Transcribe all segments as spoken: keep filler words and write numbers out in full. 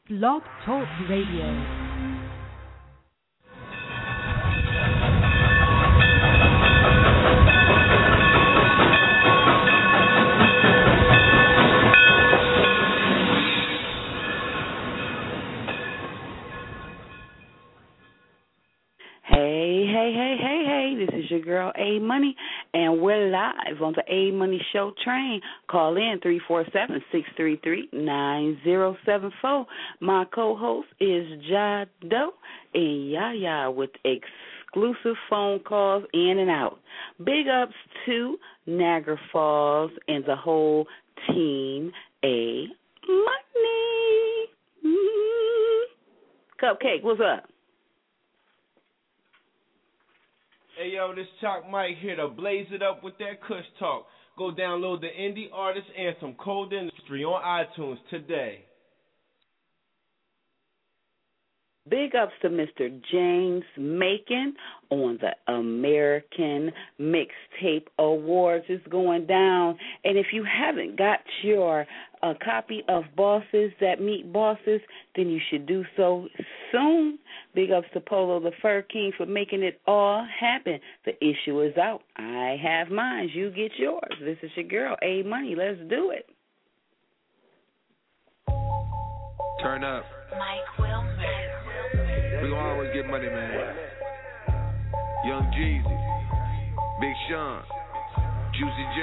Blog Talk Radio. Hey, hey, hey, hey, hey, this is your girl A Money, and we're live on the A Money Show train. Call in three four seven, six three three, nine zero seven four. My co-host is Jado and Yaya with exclusive phone calls in and out. Big ups to Niagara Falls and the whole team A Money. Mm-hmm. Cupcake, what's up? Hey, yo, this Chalk Mike here to blaze it up with that Kush talk. Go download the Indie Artist Anthem, Cold Industry, on iTunes today. Big ups to Mister James Macon on the American Mixtape Awards. It's going down. And if you haven't got your uh, copy of Bosses That Meet Bosses, then you should do so soon. Big ups to Polo the Fur King for making it all happen. The issue is out. I have mine. You get yours. This is your girl, A Money. Let's do it. Turn up. Mike Wilmer. We gon' always get money, man. Young Jeezy, Big Sean, Juicy J.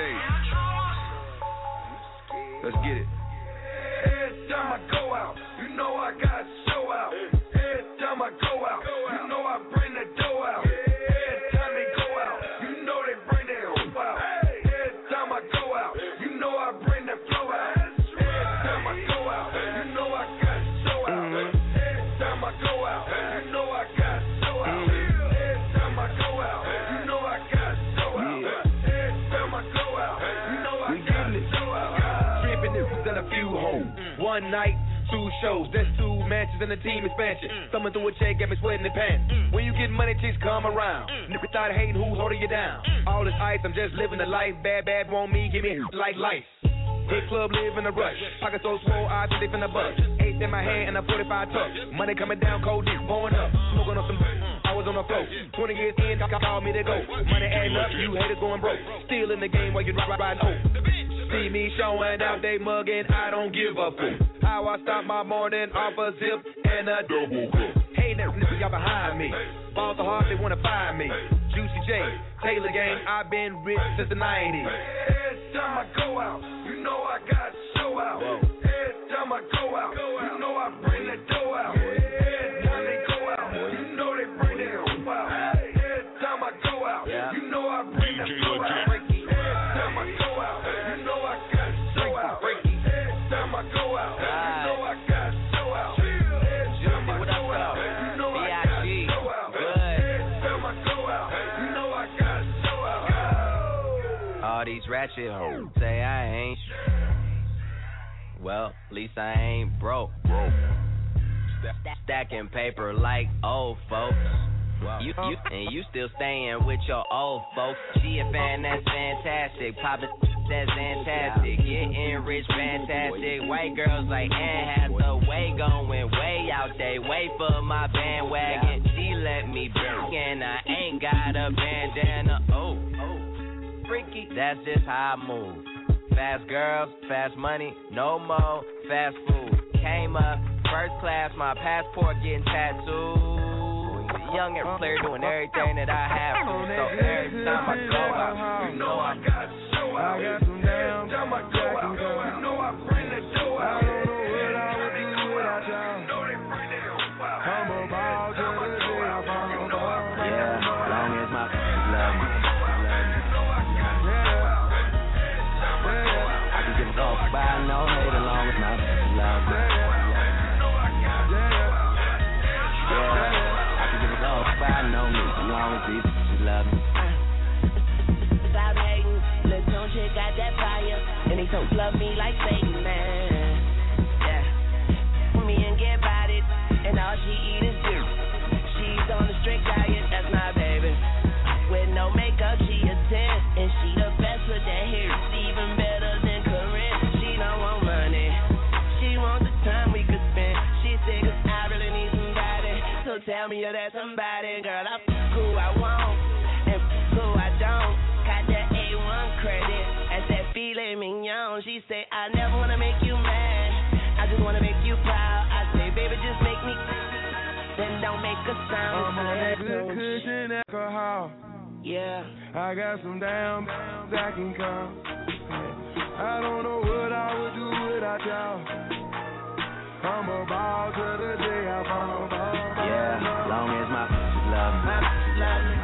Let's get it. Every time I go out, you know I got to show out. Every time I go out, you know I bring the dough out. Every time they go out, you know they bring their hope out. Every time I go out, you know I bring the flow out. Every time I go out, you know I got to show out. Every time I go out, you know I got to show out. Every time I go out, you know I got to show out. Every time I go out, you know I got to show out. Tripping this and a few hoes. One night, two shows, that's two matches and a team expansion. Thumbing through a check, got me sweating the pants. When you get money, chicks come around. Niggas start hating who's holding you down. All this ice, I'm just living the life. Bad, bad, want me, give me like life. Hit club, live in a rush. Pocket so swole, I think they finna bust. Eight in my hand and a forty-five tuck. Money coming down, cold deep, blowing up. Smoking on some, I was on the floor. twenty years in, call me to go. Money adding up, you haters going broke. Still in the game while you ride, riding old. See me showing out, they mugging, I don't give a fuck. How I start my morning off a zip and a double cup. Hey, now, niggas, y'all behind me. Balls are hard, they wanna find me. Juicy J, Taylor Gang, I've been rich since the nineties. Every time I go out, you know I got to show out. Every time I go out, you know I bring the dough out. Every time they go out, you know they bring their hope out. Every time I go out, you know I bring the flow out. Every time I go out, you know I got to show out. Every time I go out, you know I got to show out. Every time I go out, you know I got to show out. Every time I go out, you know I got to show out. All these ratchet hoes say I ain't sh- well, at least I ain't broke. broke. Stacking paper like old folks. You, you and you still staying with your old folks. She a fan, that's fantastic. Poppin', that's fantastic. Getting rich, fantastic. White girls like Anne Hathaway going way out they way for my bandwagon. She let me drink and I ain't got a bandana. Oh, freaky, that's just how I move. Fast girls, fast money, no more fast food. Came up first class, my passport getting tattooed. Young and player doing everything that I have to. So every time I go out, you know I got to show out. Every time I go out, you know I bring the dough out. I don't know what I would do without y'all. You know they bring their hope out. Humble ball to the day I found the ball. Yeah, long as my f***ing love me. I can give a fuck by no hate as long as my f***ing love me. I know me, as long as these bitches love me. Stop hating, look, don't check out that fire. And they don't love me like Satan, man. tell me you're that somebody, girl. I'm who I want and who I don't. Got that A one credit, that's that filet mignon. She say, I never wanna make you mad, I just wanna make you proud. I say, baby, just make me, then don't make a sound. I'm on that good cushion alcohol. Yeah, I got some damn I can call. I don't know what I would do without y'all. I'm a ball to the day I fall. yeah, long as my bitches love me. My bitches love me.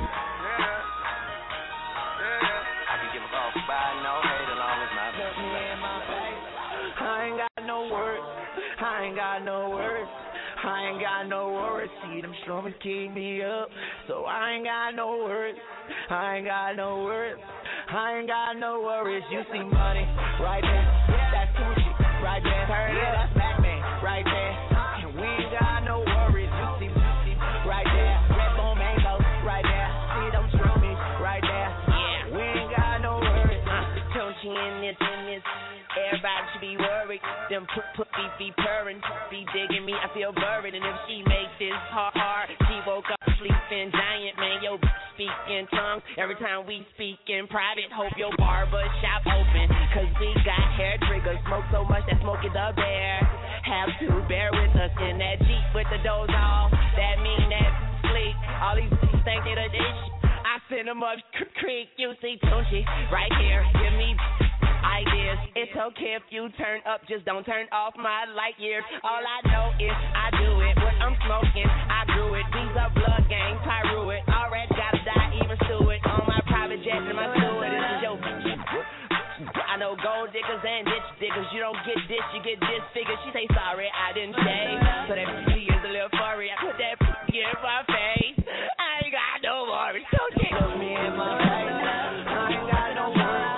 I can give a fuck by no hate as long as my bitches love me. I ain't got no words, I ain't got no words. I ain't got no worries, see them strumming keep me up. So I ain't got no worries, I ain't got no worries. I ain't got no worries, you see money right there, that's Gucci right there. Turn it up, back man right there. And we ain't got no worries, you see Gucci right there. Red Bone Mango right there, see them strummies right there. Yeah, we ain't got no worries. Gucci in this, in this. Everybody should be worried. Them put put be be purring, be digging me. I feel buried, and if she makes this hard, hard she woke up sleeping giant. Man, yo, speak in tongues every time we speak in private. Hope your barber shop open, cause we got hair triggers. Smoke so much that smoke is up there. Have to bear with us in that Jeep with the doors off. That mean that sleep. All these bitches think they the dish. I send them up creek. You see Tunchi right here. Give me ideas. It's okay if you turn up, just don't turn off my light years. All I know is I do it. What I'm smoking, I grew it. These are blood gang, Pyru it. Already gotta die, even stew it. On my private jet and my steward. This is your bitch. I know gold diggers and ditch diggers. You don't get this, you get disfigured. She say sorry, I didn't shave. So that she is a little furry. I put that in my face. I ain't got no worries. Don't get me in my face. I ain't got no worries.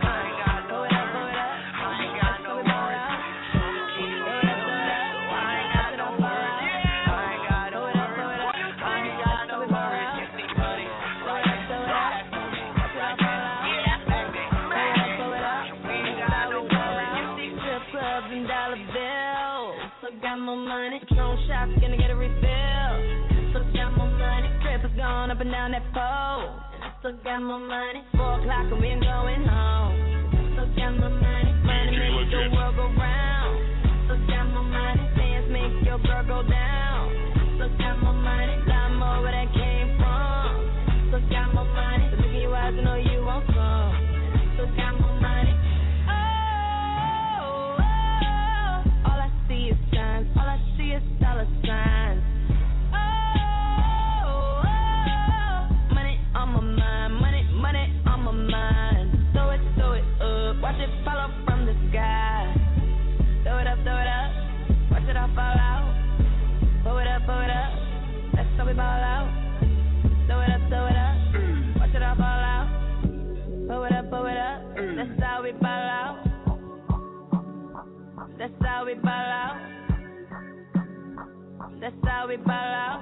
Money, Patron shots, gonna get a refill. Still got my money, trip is gone up and down that pole. And I still got my money, four o'clock and we ain't going home. Still got my money, money makes the world go round. Still got my money, dance make your girl go down. Still got my money, got more where that came from. Still got my money, so look in your eyes and know you want some. Still got my money. All I see is dollar signs. Oh, oh, money on my mind, money, money on my mind. Throw it, throw it up, watch it fall up from the sky. Throw it up, throw it up, watch it all fall out. Pull it up, pull it up, that's how we ball out. Throw it up, throw it up, watch it all fall out. Pull it up, pull it up, that's how we ball out. That's how we ball out. That's how we ball out.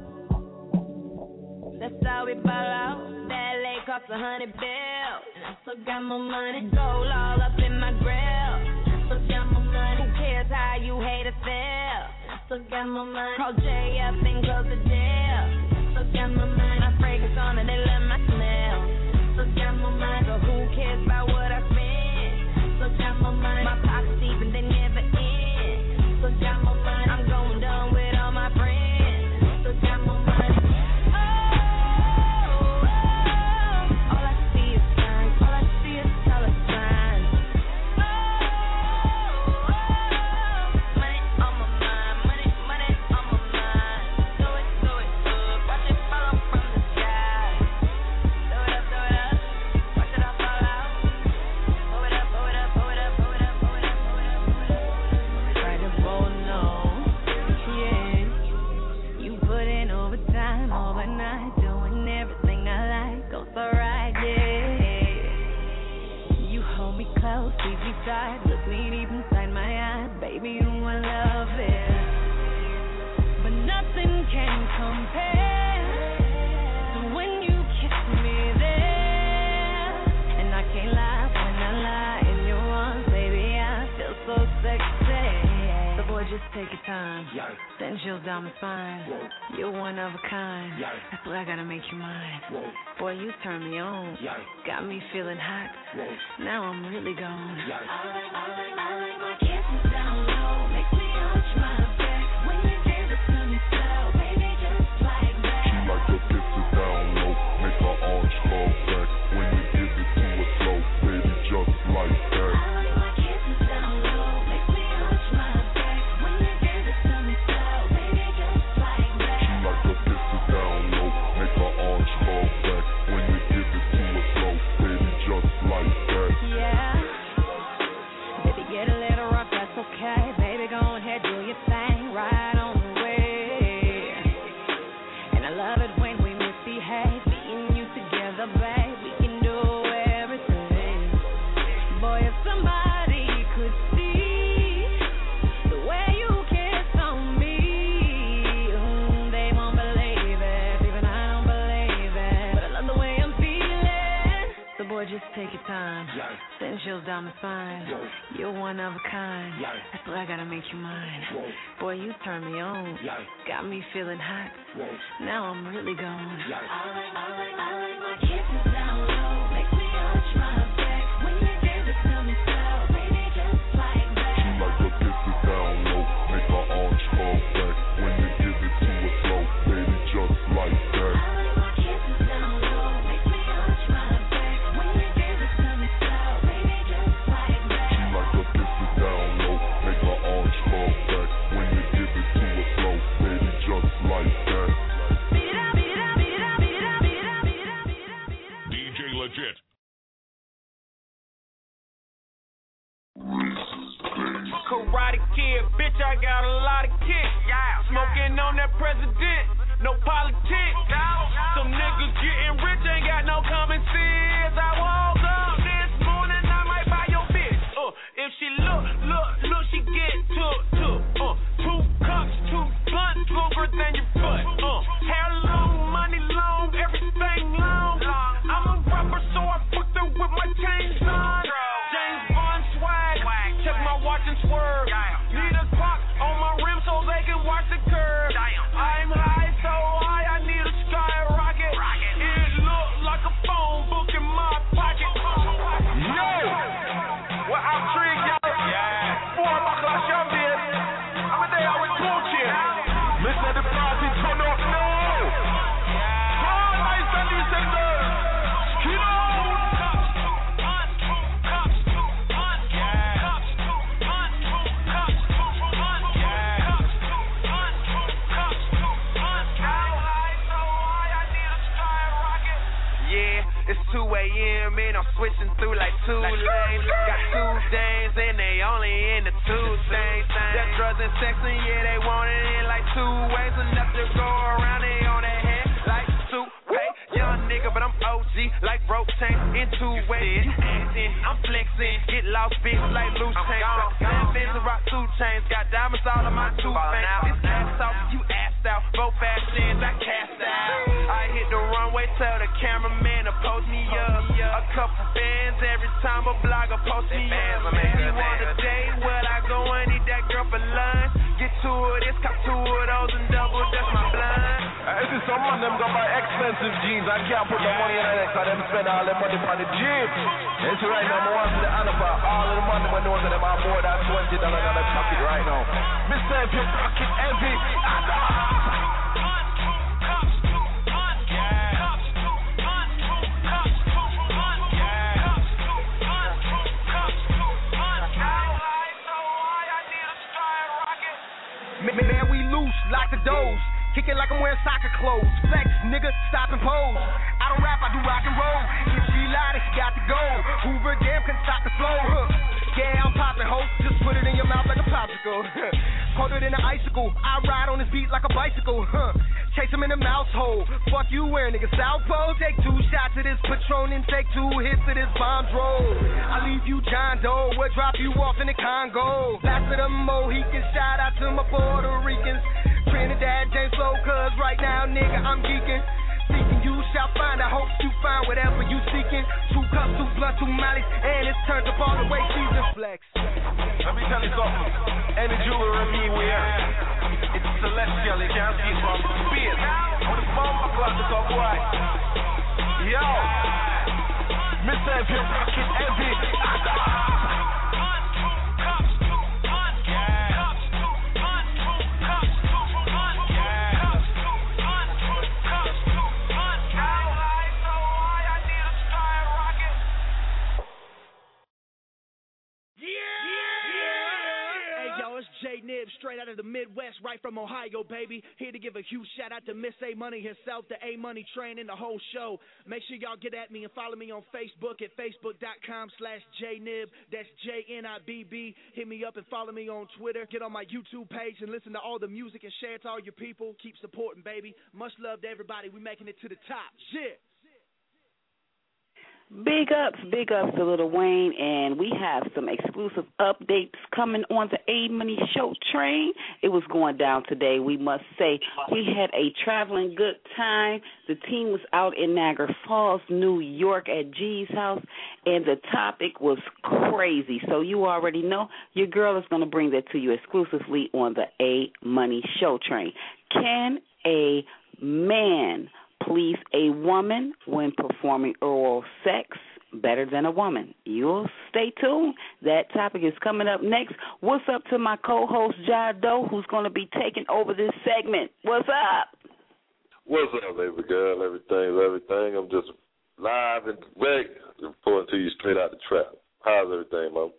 That's how we ball out. That lake cost a hundred bills. I still got my money. Gold all up in my grill. I still got my money. Who cares how you haters feel? I still got my money. Call J up and close the deal. I still got my money. My fragrance on and they love my smell. I still got my money. So who cares about what I spend? I still got my money. My pockets deep and they never end. I still got my money. I'm going down with all my friends. Still got my money. Oh, oh, oh. All I see is signs. All I see is dollar signs. Oh, oh, oh. Money on my mind. Money, money on my mind. Throw it, throw it up. Watch it fall up from the sky. Throw it up, throw it up. Watch it all fall out. Pull it up, pull it up, pull it up, pull it up, pull it up. just take your time. Send chills down my spine. You're one of a kind. That's why I gotta make you mine. Boy, you turn me on. Got me feeling hot. Now I'm really gone. I like, I like, I like my kisses down low. Makes me arch my back when you give it to me slow. Baby, just like that. She like her kisses down low. Make her arch fall back when you give it to her slow. Baby, just like that. Just take your time, send chills down my spine. You're one of a kind. That's why I gotta make you mine. Boy, you turn me on. Got me feeling hot. Now I'm really gone. I like, I like, I like my kisses down low. Makes me arch my back when you give it to me slow. Baby, just like that. She like her kisses down low. Make her arch fall back when you give it to her slow. Baby, just like that. Karate Kid, bitch, I got a lot of kicks. Smoking on that president, no politics. Some niggas getting rich, ain't got no common sense. I woke up this morning, I might buy your bitch. Uh, if she look, look, look, she get took, took. Uh, two cups, two blunts, longer than your butt. Uh, hair long, money long, everything long. I'm a rapper, so I fucked her with my chains on. James Bond swag, check my watch and swerve. Need a clock on my rim so they can watch the curve. I'm high, so high, I need a skyrocket. It look like a phone book in my pocket. Yo, well, I'm Trig, y'all. Four o'clock, y'all did. I'm a day out with Gucci. Listen to the party, turn up now. Turn nice and decent, skin out. It's two a.m. and I'm switching through like two lanes. Got two days and they only in the two things. That drugs and sex and yeah, they want it in like two ways. Enough to go around, they on their head like two way. Young nigga, but I'm O G like rope chain in two ways. You acting, I'm flexing, get lost bitch like loose chains. Got fins and rock two chains, got diamonds all on my two fangs. This ass off, you assed out, both fashions I cast out. I hit the runway, tell the cameraman to post me up. A couple bands every time a blogger post me up. If you want a date, well I go and eat that girl for lunch. Get two of this, cop two of those and double dust my blunt. I see some of them got buy expensive jeans. I can't put the money in it because them spend all their money for the jeans. And so right now, I want to the honor for all of the money when those of them are more than twenty dollars in the pocket right now. Mister If your pocket heavy, I know. Man, we loose, lock the doors. Kicking like I'm wearing soccer clothes. Flex, nigga, stop and pose. I don't rap, I do rock and roll. If she lied, she got to go. Hoover, damn, can stop the flow. Huh. Yeah, I'm popping, ho. Just put it in your mouth like a popsicle. Colder than an icicle. I ride on this beat like a bicycle. Huh. Chase him in the mouse hole. Fuck you wearing, nigga, Southpole. Take two shots of this Patron and take two hits of this bomb roll. I leave you John Doe. We'll drop you off in the Congo. Last of the Mohicans. Shout out to my Puerto Ricans. Trinidad, James Lowe, cuz right now, nigga, I'm geeking. Seeking you shall find, I hope you find whatever you seeking. Two cups, two blunts, two mollies, and it's turned up all the way season flex. Let me tell you something. Any jewelry me wear, classical boy. Yo, Mister If you're rocking heavy. J-Nib, straight out of the Midwest, right from Ohio, baby. Here to give a huge shout out to Miss A-Money herself, the A-Money train, and the whole show. Make sure y'all get at me and follow me on Facebook at facebook.com slash J-Nib. That's J N I B B. Hit me up and follow me on Twitter. Get on my YouTube page and listen to all the music and share it to all your people. Keep supporting, baby. Much love to everybody. We making it to the top. Yeah. Big ups, big ups to Lil Wayne, and we have some exclusive updates coming on the A-Money Show train. It was going down today, we must say. We had a traveling good time. The team was out in Niagara Falls, New York at G's house, and the topic was crazy. So you already know your girl is going to bring that to you exclusively on the A-Money Show train. Can a man please a woman when performing oral sex better than a woman? You'll stay tuned. That topic is coming up next. What's up to my co-host, Jado, who's going to be taking over this segment? What's up? What's up, baby girl? Everything's everything. I'm just live and back reporting to you straight out the trap. How's everything, Mom?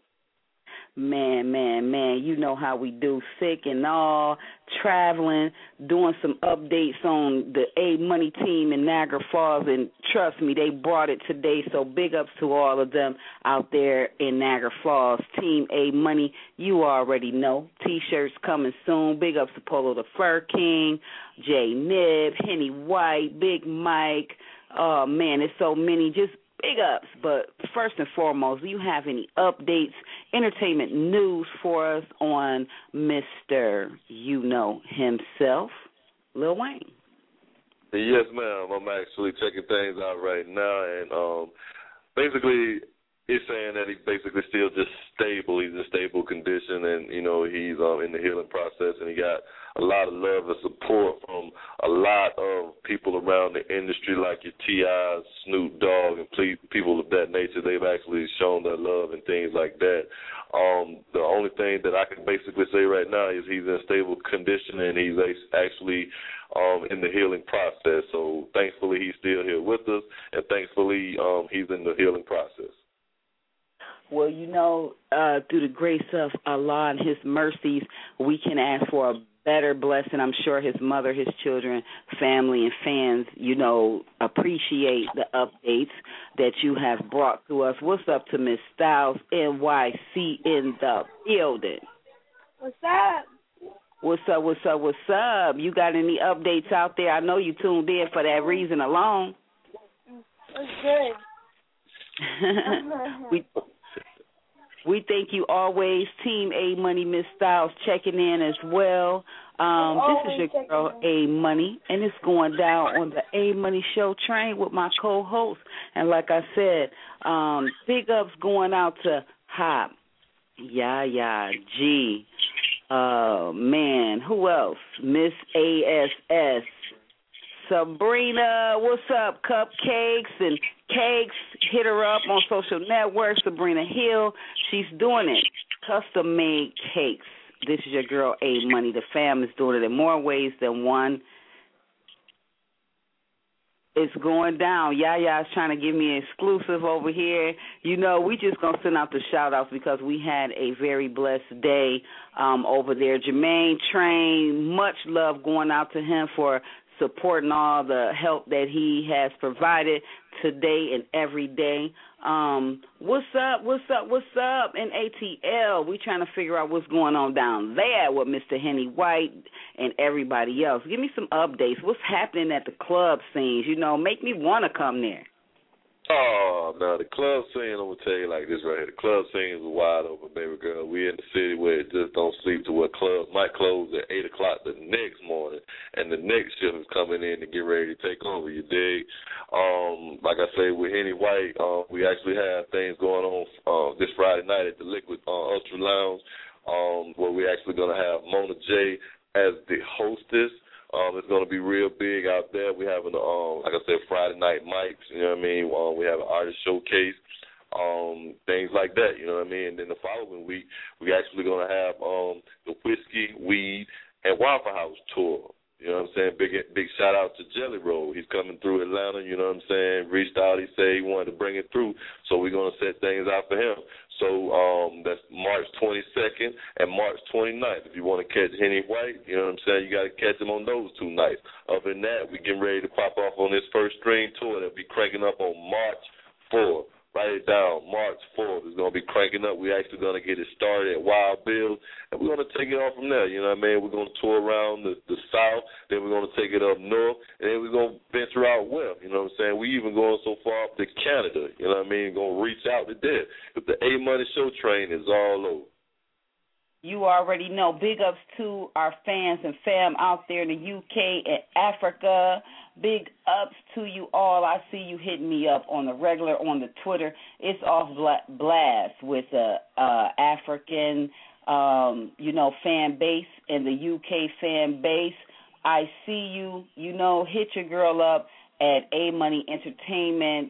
Man, man, man, you know how we do, sick and all, traveling, doing some updates on the A-Money team in Niagara Falls, and trust me, they brought it today, so big ups to all of them out there in Niagara Falls. Team A-Money, you already know, T-shirts coming soon. Big ups to Polo the Fur King, J-Nib, Henny White, Big Mike. Oh, man, it's so many, just big ups. But first and foremost, do you have any updates, entertainment news for us on Mister You Know himself, Lil Wayne? Yes, ma'am. I'm actually checking things out right now, and um, basically it's saying that he's basically still just stable. He's in stable condition, and, you know, he's um, in the healing process, and he got a lot of love and support from a lot of people around the industry, like your T I's, Snoop Dogg, and people of that nature. They've actually shown their love and things like that. Um, the only thing that I can basically say right now is he's in stable condition, and he's actually um, in the healing process. So thankfully he's still here with us, and thankfully um, he's in the healing process. Well, you know, uh, through the grace of Allah and His mercies, we can ask for a better blessing. I'm sure his mother, his children, family, and fans, you know, appreciate the updates that you have brought to us. What's up to Miss Styles, N Y C, in the building? What's up? What's up, what's up, what's up? You got any updates out there? I know you tuned in for that reason alone. What's good? we We thank you always, Team A-Money, Miss Styles checking in as well. Um, this is your girl A-Money, and it's going down on the A-Money Show train with my co-host. And like I said, um, big ups going out to Hop, Yaya, G, uh, man, who else? Miss A S S. Sabrina, what's up? Cupcakes and Cakes. Hit her up on social networks, Sabrina Hill. She's doing it. Custom-made cakes. This is your girl, A-Money. The fam is doing it in more ways than one. It's going down. Yaya's trying to give me an exclusive over here. You know, we just going to send out the shout-outs because we had a very blessed day um, over there. Jermaine Train, much love going out to him for supporting all the help that he has provided today and every day. Um, what's up, what's up, what's up in A T L? We trying to figure out what's going on down there with Mister Henny White and everybody else. Give me some updates. What's happening at the club scenes? You know, make me want to come there. Oh, no, the club scene, I'm going to tell you like this right here. The club scene is wide open, baby girl. We in the city where it just don't sleep to where clubs might close at eight o'clock the next morning, and the next shift is coming in to get ready to take over, you dig? Um, like I say, with Henny White, uh, we actually have things going on uh, this Friday night at the Liquid uh, Ultra Lounge, um, where we're actually going to have Mona J as the hostess. Um, it's going to be real big out there. We're having, um, like I said, Friday night mics, you know what I mean? Um, we have an artist showcase, um, things like that, you know what I mean? And then the following week, we're actually going to have um, the Whiskey, Weed, and Waffle House tour. You know what I'm saying? Big big shout out to Jelly Roll. He's coming through Atlanta, you know what I'm saying? Reached out, he said he wanted to bring it through, so we're going to set things out for him. So um, that's March twenty-second and March twenty-ninth. If you want to catch Henny White, you know what I'm saying, you got to catch him on those two nights. Other than that, we're getting ready to pop off on this first string tour that'll be cranking up on March fourth. Write it down, March fourth. It's going to be cranking up. We're actually going to get it started at Wild Bill, and we're going to take it off from there. You know what I mean? We're going to tour around the, the South, then we're going to take it up north, and then we're going to venture out west. You know what I'm saying? We even going so far up to Canada. You know what I mean? Going to reach out to there. But the A-Money Show train is all over. You already know. Big ups to our fans and fam out there in the U K and Africa. Big ups to you all. I see you hitting me up on the regular on the Twitter. It's off blast with a uh, African, um, you know, fan base and the U K fan base. I see you. You know, hit your girl up at A Money Entertainment,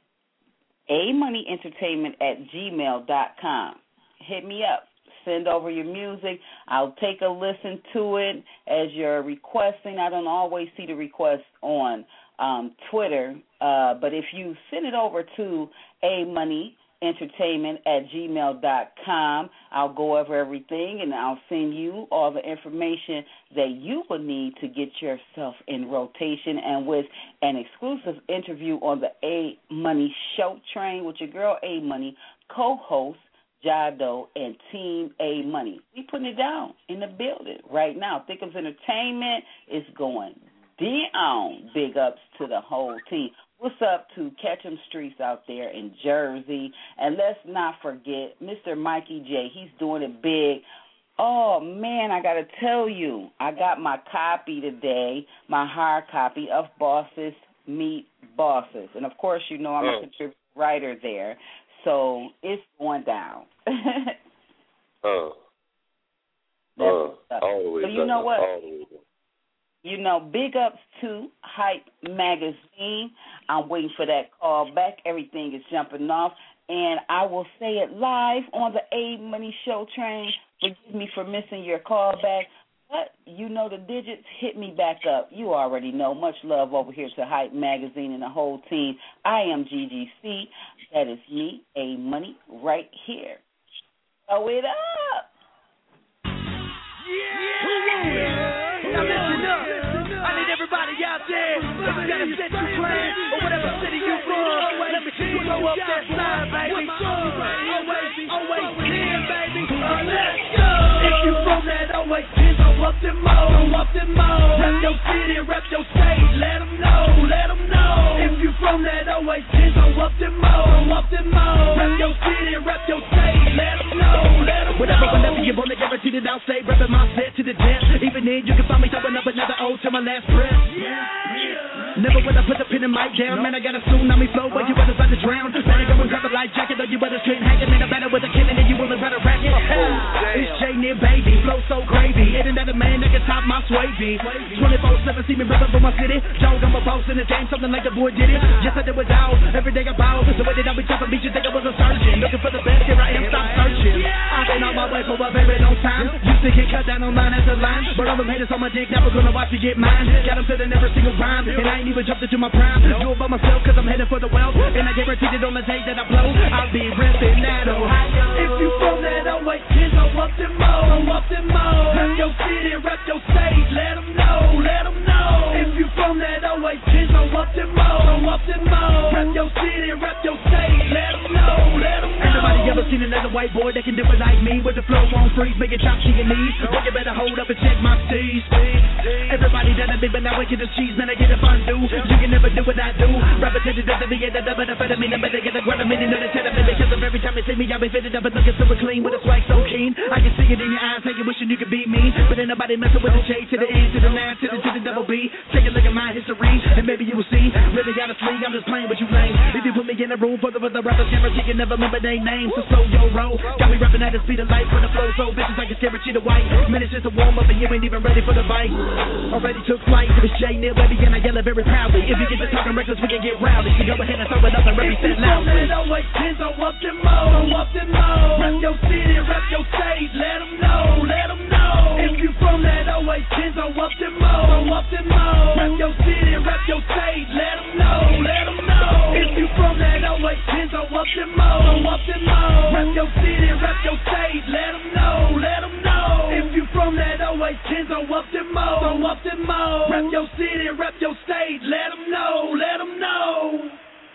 A Money Entertainment at gmail dot com. Hit me up. Send over your music. I'll take a listen to it as you're requesting. I don't always see the requests on um, Twitter, uh, but if you send it over to A Money Entertainment at gmail dot com, I'll go over everything and I'll send you all the information that you will need to get yourself in rotation, and with an exclusive interview on the A Money Show train with your girl A Money, co-host Jado and Team A Money. We putting it down in the building right now. Thickums Entertainment is going down. Big ups to the whole team. What's up to Ketchum Streets out there in Jersey? And let's not forget Mister Mikey J. He's doing it big. Oh, man, I got to tell you, I got my copy today, my hard copy of Bosses Meet Bosses. And, of course, you know I'm oh. a contributing writer there. So it's going down. uh, uh, all the way so you know what? All the way you know, big ups to Hype Magazine. I'm waiting for that call back. Everything is jumping off. And I will say it live on the A Money Show train. Forgive me for missing your call back. But you know the digits, hit me back up. You already know. Much love over here to Hype Magazine and the whole team. I am G G C. That is me, A Money, right here. Throw it up. Yeah. Now listen up. I need everybody out there. If you got a central plan or whatever city you from, let me see you blow up that side, baby. Always, always here, baby. Uh, let's go. If you from that always ten, go up them all, go up them all. Rep your city, rep your state. Let them know, let them know. If you from that always ten, go up them all, go up them all. Rep your city, rep your state. Let them know, let them know. Whatever, whenever you're born, guaranteed that I'll stay repping my set to the death. Even then, you can find me throwing up another O till my last breath. Yeah. Never will I put the pin and mic down. Man, I got a tsunami flow, but you better start to drown. Better go and grab a life jacket, or you better straight hanging. Man, I better with a killing, and you will better rack it. Hey, it's J Nib, baby, flow so gravy. Ain't that a man that can top my swavy? twenty-four seven, see me ripping for my city. Dog, I'm a boss in the game, something like the boy did it. Yes, I did it out. Every day I bow. The way that I be jumping beat, you think I was a surgeon. Looking for the best, here I am, stop searching. I've been on my way for a very long time. Used to get cut down online as a line, but all them haters on my dick, never gonna watch me get mine. Got them sitting every single rhyme, and I ain't even jumped into my prime. Do it by myself, cause I'm headed for the wealth, and I guarantee that on the day that I blow, I'll be ripping that Ohio. If you from that always ten, go up them all, go up them all. Rep your city, rep your state, let them know, let them know. If you from that always ten, go up them all, go up them all. Rep your city, rep your state, let them know, let them know. Anybody ever seen another white boy that can do it like me, with the flow on freeze, make it chop to your knees? Well, you better hold up and check my steez. Everybody that I been, but now I get the cheese, man, I get a fondue. You can never do what I do. Repetitive doesn't be a double, but I mean, I better get a grab a minute, another ten minutes, because of every time you see me, I'll be fitted up and looking super clean with a swag so keen. I can see it in your eyes, how you wishing you could beat me, but ain't nobody messing with the J to the N to the nine to the to the double B. Take a look at my history, and maybe you will see. Really honestly, I'm just playing with you lame. If you put me in a room for the other rappers, guarantee you never remember their names. So slow yo-yo-ro. Got me rapping at the speed of light when the flow so bitches like a scary cheetah white. Minutes just to warm up and you ain't even ready for the bite. Already took flight, it was J Nib, baby, and I yell it very proudly. If you get to talking reckless, we can get rowdy. So go ahead and throw it up and represent loudly. Always pins on up them mo, up them mo. Rep your city, rep your state, let them know, let them know. If you from that always pins on up them mo, up them mo. Rep your city, rep your state, let them know, let them know. If you from that always pins on up them mo, up them mo. Rep your city, rep your state, let them know, let them know. If you from that always pins on up them mo, up them mo. Rep your city, rep your state, let them know, let them know.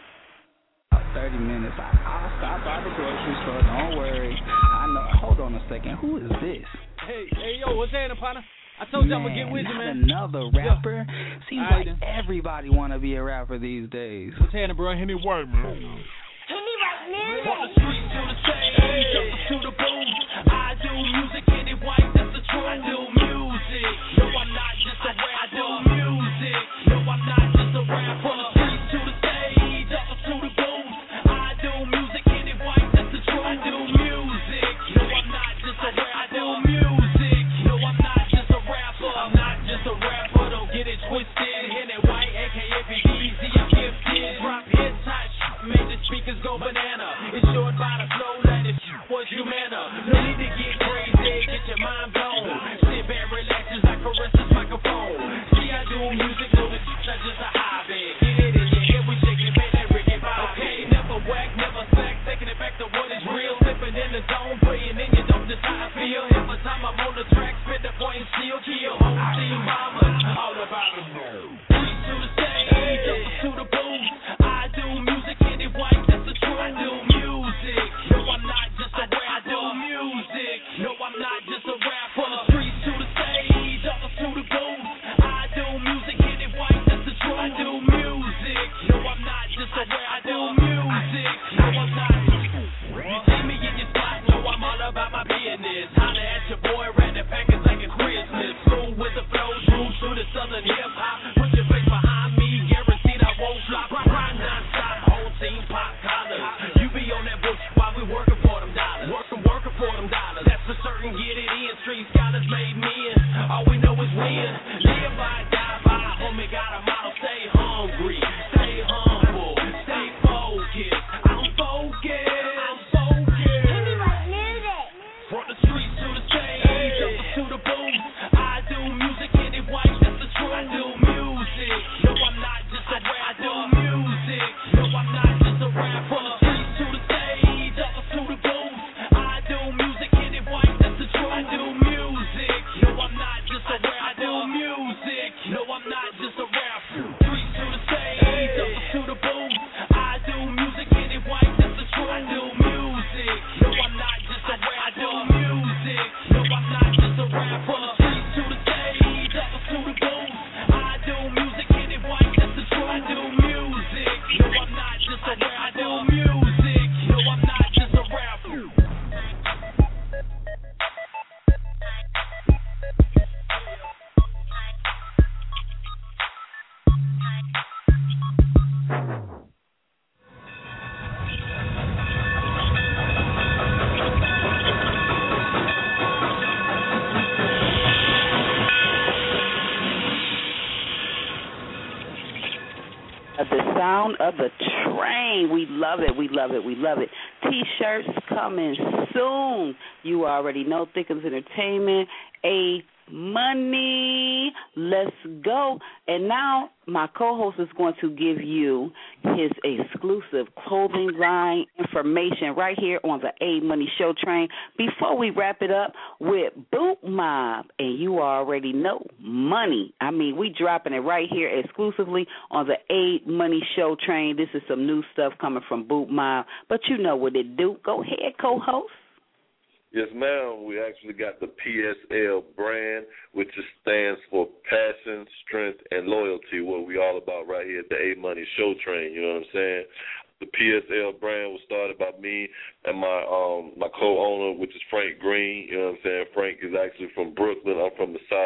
thirty minutes, I, I'll stop by the grocery store, don't worry. I know, hold on a second, who is this? Hey, hey, yo, what's happening, partner? I told you I'm gonna get with you, man. Another rapper? Seems All right, like then. everybody wanna be a rapper these days. What's happening, bro? Hit me word, man. Hit me right now. From the streets to the stage, up to the booth. I do music, and it white, that's the truth. I do music. No, I'm not just a rapper. I do music. No, I'm not just a rapper. From the streets to the stage, up to the booth. I do music, and it white, that's the truth. I do music. No, I'm not just a rapper. I do music. No, I'm not just a rapper. I'm not just a rapper. Don't get it twisted. In that white, aka P D Z, I'm gifted. Drop hits, hot shit, make the speakers go banana. It's short by the flow, let it was humana. No need to get crazy, get your mind blown. Sit back, relax as I caress this microphone. See, I do music, no, it's not just a hobby. Get it in your head, we shake it, make that Ricky Bobby. Okay, never whack, never slack, taking it back to what is real. Slipping in the zone, praying in you don't just how I feel. Every time I'm on the track, spit the point and steal, kill. Home team bombers, all about the move. Street to the stage, up to the booth. I do music, and it white, that's the truth. I do music. No, I'm not just a rapper. I do music. No, I'm not just a rapper. From the streets to the stage, up to the booth. I do music, and it white, that's the truth. I do music. No, I'm not just a rapper. I do music. No, I'm not. You see me in your spot, know I'm all about my business. Holla at your boy, ran the package like it's Christmas. Smooth with the flow, true to the southern hip hop. Put your face behind me, guaranteed I won't flop. Grind non-stop, whole team pop collars. You be on that bush while we working for them dollars. Working, working for them dollars. That's for certain, get it in. Street scholars made men. All we know is win. Live by, die by. Homie got a motto, stay hungry, stay humble, stay focused. I'm focused. I'm focused. Hit me right music. From the streets to the stage, up to the booth. I do music, and it white, that's the truth. I do music. No, I'm not just a rapper. I do music. No, I'm not just a rapper. From the streets to the stage, up to the booth. I do music, and it white, that's the truth. I do music. No, I'm not just a rapper. I do music. No, I'm not just a rapper. Streets to the stage, up to the booth. I do music, and it white, that's the truth. I do music. No, I'm not just a rapper. I do music. No, I'm not just a rapper. From the streets to the stage, up to the booth. I do music, and it white, that's the truth. I do music. No, I'm not just a rapper. I do music. No, I'm not just a rapper. The sound of the train. We love it. We love it. We love it. T-shirts coming soon. You already know Thickens Entertainment. A Money. Let's go. And now my co-host is going to give you his exclusive clothing line information right here on the A Money Show Train before we wrap it up with Boot Mob. And you already know money. I mean, we dropping it right here exclusively on the A Money Show Train. This is some new stuff coming from Boot Mob, but you know what it do. Go ahead, co-host. Yes, ma'am. We actually got the P S L brand, which is, stands for Passion, Strength, and Loyalty, what we all about right here at the A Money Show Train, you know what I'm saying? The P S L brand was started by me and my um my co-owner, which is Frank Green, you know what I'm saying? Frank is actually from Brooklyn. I'm from the South.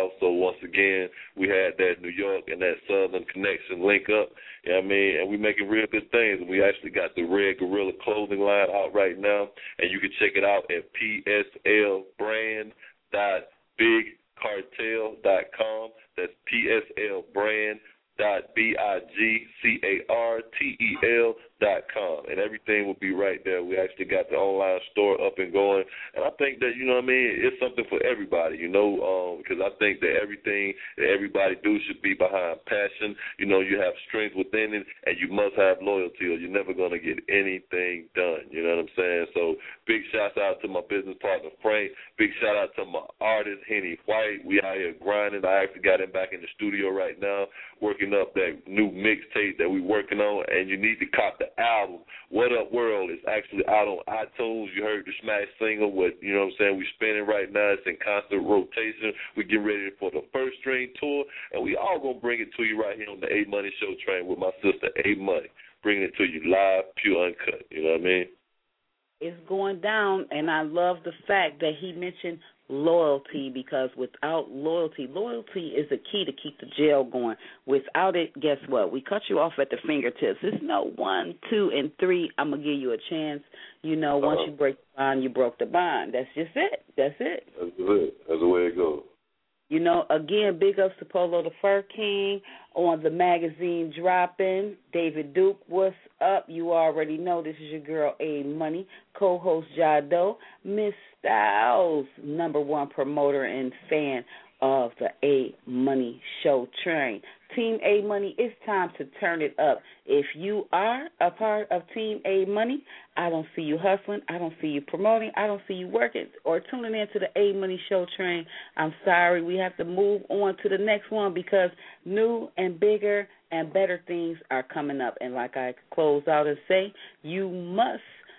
South. So once again, we had that New York and that Southern connection link up. You know what I mean? And we're making real good things. We actually got the Red Gorilla clothing line out right now, and you can check it out at p s l brand dot big cartel dot com. That's P S L brand dot B I G C A R T E L dot com, and everything will be right there. We actually got the online store up and going, and I think that, you know what I mean, it's something for everybody, you know, um, because I think that everything that everybody do should be behind passion. You know, you have strength within it, and you must have loyalty, or you're never going to get anything done, you know what I'm saying? So big shout out to my business partner, Frank. Big shout out to my artist, Henny White. We out here grinding. I actually got him back in the studio right now, working up that new mixtape that we working on, and you need to cop the album. What Up World is actually out on iTunes. You heard the smash single, what, you know what I'm saying, we spinning right now. It's in constant rotation. We getting ready for the first string tour, and we all gonna bring it to you right here on the A Money Show Train with my sister A Money, bringing it to you live, pure, uncut. You know what I mean? It's going down, and I love the fact that he mentioned loyalty, because without loyalty, loyalty is the key to keep the jail going. Without it, guess what? We cut you off at the fingertips. It's no one, two, and three, I'm going to give you a chance. You know, once uh-huh. you break the bond, you broke the bond. That's just it. That's it. That's it. That's the way it goes. You know, again, big ups to Polo the Fur King on the magazine dropping. David Duke, what's up? You already know this is your girl A Money, co-host Jado, Miss Styles, number one promoter and fan of the A Money Show Train. Team A Money, it's time to turn it up. If you are a part of Team A Money, I don't see you hustling, I don't see you promoting, I don't see you working or tuning into the A Money Show Train. I'm sorry, we have to move on to the next one, because new and bigger and better things are coming up. And like I close out and say, you must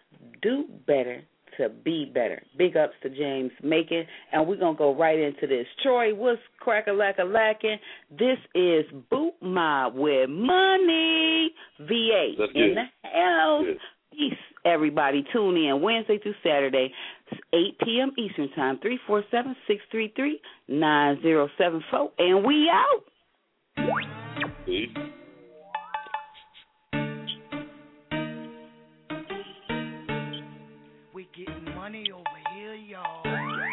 do better to be better. Big ups to James Macon, and we're going to go right into this. Troy, what's crack-a-lack-a-lackin'? This is Boot Mob with Money V A That's in good. the house. Good. Peace, everybody. Tune in Wednesday through Saturday, eight p.m. Eastern Time, three four seven, six three three, nine zero seven four, and we out. Peace. Getting money over here, y'all.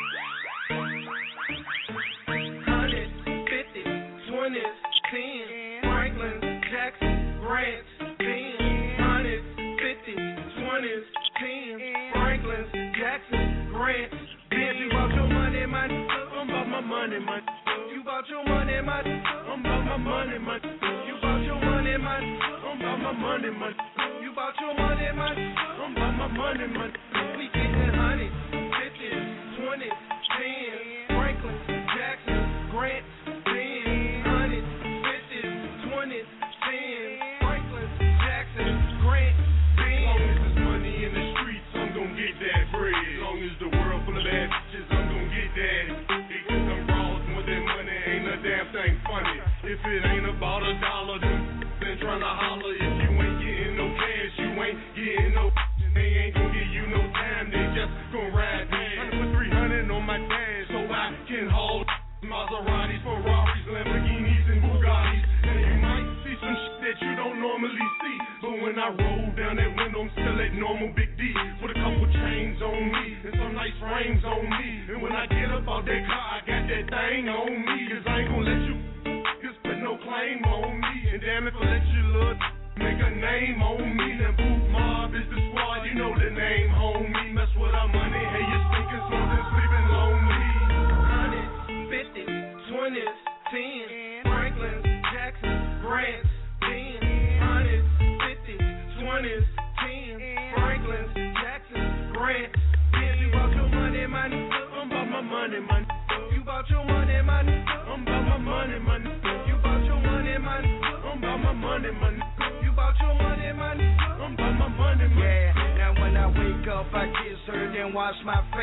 Hundreds, fifties, twenties, tens, Franklin, Jackson, Grants, Benz. Hundreds, fifties, twenties, tens, Franklin, Jackson, Grants, Benz. You bought your money, man. I'm about my money, man. You bought your money, man. I'm about my money, man. You bought your money, man. I'm about my money, man. You bought your money, man. I'm about my money, man. We getting hundreds, fifties, twenties, tens, Franklin, Jackson, Grant, Benz. Hundreds, fifties, twenties, tens, Franklin, Jackson, Grant, Benz. Long as there's money in the streets, I'm gonna get that bread. Long as the world full of bad bitches, I'm gonna get that. Because I'm raw with that money, ain't a damn thing funny. If it ain't about a dollar, then tryna holler. If you ain't getting no cash, you ain't getting no. They ain't gonna give you no time, they just gon' ride past. Tryna put three hundred on my dash so I can haul Maseratis, Ferraris, Lamborghinis, and Bugattis. And you might see some shit that you don't normally see. But when I roll down that window, I'm still at normal Big D. With a couple chains on me and some nice rings on me. And when I get up out that car, I got that thing on me. Cause I ain't gon' let you just put no claim on me. And damn if I let you look, make a name on me. Then Boot Mob is the squad, you know the name, homie. Mess with our money, hey, you stinking, something sleeping lonely. Hundreds, fifties, twenties, tens, Franklin, Jackson, Grants, Benz. Hundreds, fifties, twenties, tens, Franklin, Jackson, Grants, Benz. You bought your money, man. I'm about my money, man. You bought your money, man. I'm about my money, man. You bought your money, man. I'm about my money, man. You bought your money, man. I'm about my money, man. Yeah, now when I wake up, I kiss her, then wash my face.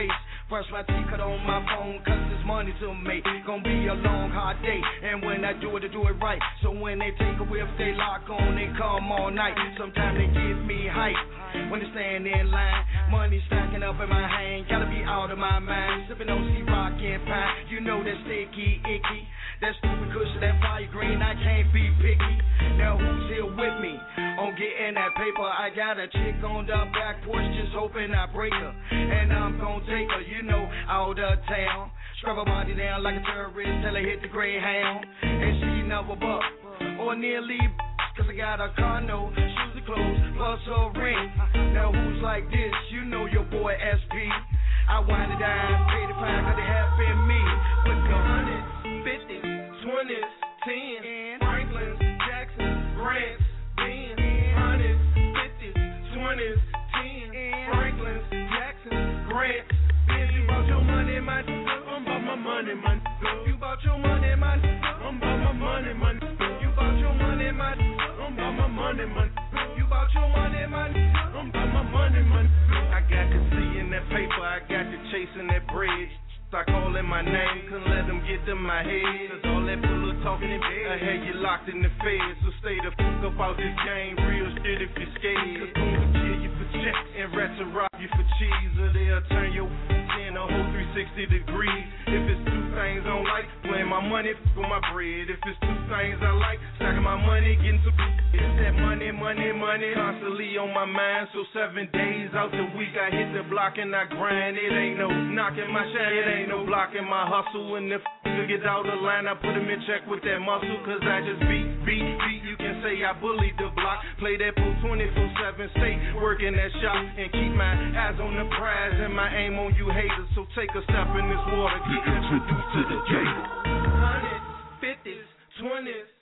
Brush my teeth, cut on my phone, cause it's money to make. Gonna be a long, hard day, and when I do it, I do it right. So when they take a whiff, they lock on, they come all night. Sometimes they give me hype when they stand in line. Money stacking up in my hand, gotta be out of my mind. Sipping on C-Rock and pie, you know that sticky, icky. That stupid cushion, that fire green, I can't be picky. Now who's here with me on getting that paper? I got a chick on the back porch, just hoping I break her. And I'm gonna take her, you know, out of town. Scrub her body down like a terrorist till I hit the Greyhound. And she never buck, or nearly cause I got a condo, shoes and clothes, plus a ring. Now who's like this? You know your boy S P. I wind it down, pay the fine, cause it happened me. With the hundreds, fifties, twenties, tens, Franklins, Jacksons, Grants, Benz. Hundreds, fifties, twenties, tens, Franklins, Jacksons, Grants, Benz. You bought your money, my I'm about my money, man. You bought your money, man. I'm about my money, man. You bought your money, man. I'm about my money, man. You bought your money, man. I'm about my money, man. I got to see in that paper, I got to chasing that bread. Start calling my name, couldn't let them get to my head. Cause all that full of talking in bed, I had you locked in the feds. So stay the fuck up out this game, real shit if you're scared. Cause who will kill you for checks and rats will rob you for cheese. Or they'll turn your in a whole three sixty degrees. If it's two things I don't like, playing my money for my bread. If it's two things I like, stacking my money, getting some. It's that money, money, money, constantly on my mind. So seven days out the week, I hit the block and I grind. It ain't no knocking my shine, it ain't no blocking my hustle. And if you get out of line, I put him in check with that muscle. Cause I just beat, beat, beat. You can say I bullied the block. Play that pool twenty-four seven, stay working that shot. And keep my eyes on the prize and my aim on you haters. So take a step in this water, get introduced to the table. Hundreds, fifties, twenties.